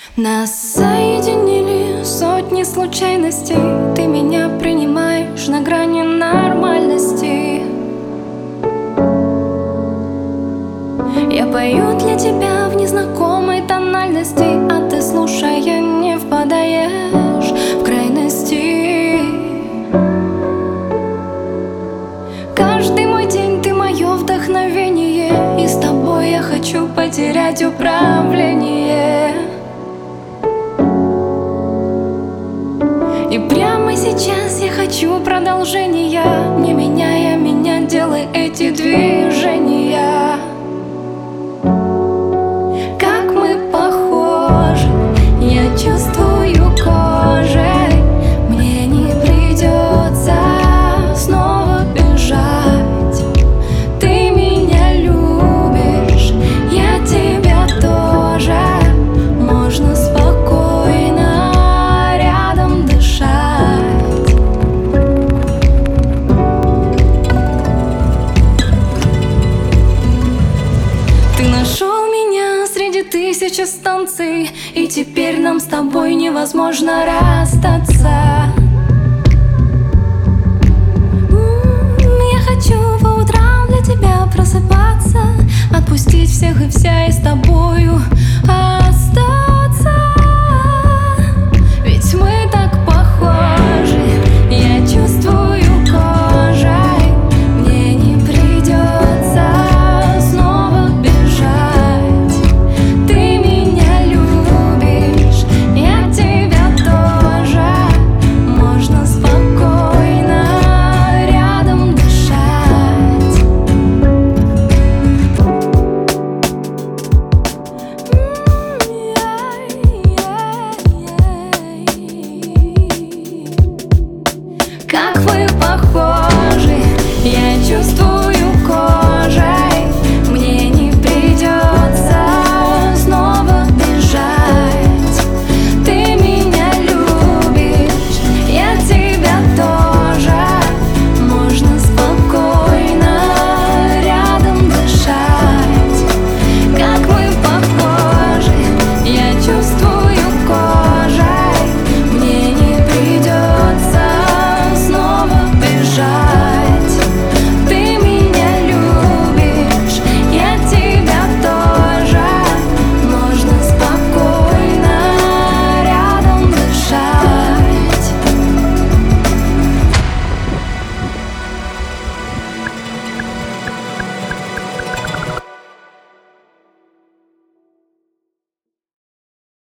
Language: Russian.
Нас соединили сотни случайностей. Ты меня принимаешь на грани нормальности. Я пою для тебя в незнакомой тональности, а ты, слушая, не впадаешь в крайности. Каждый мой день ты мое вдохновение, и с тобой я хочу потерять управление. И прямо сейчас я хочу продолжения. Не меняя меня, делай эти движения. Как мы похожи, я чувствую кожей. Мне не придется снова бежать. Ты меня любишь, я тебя тоже. Можно спокойно рядом дышать. Ты нашел меня среди тысячи станций, и теперь нам с тобой невозможно расстаться. Я хочу по утрам для тебя просыпаться, отпустить всех и вся и с тобою остаться.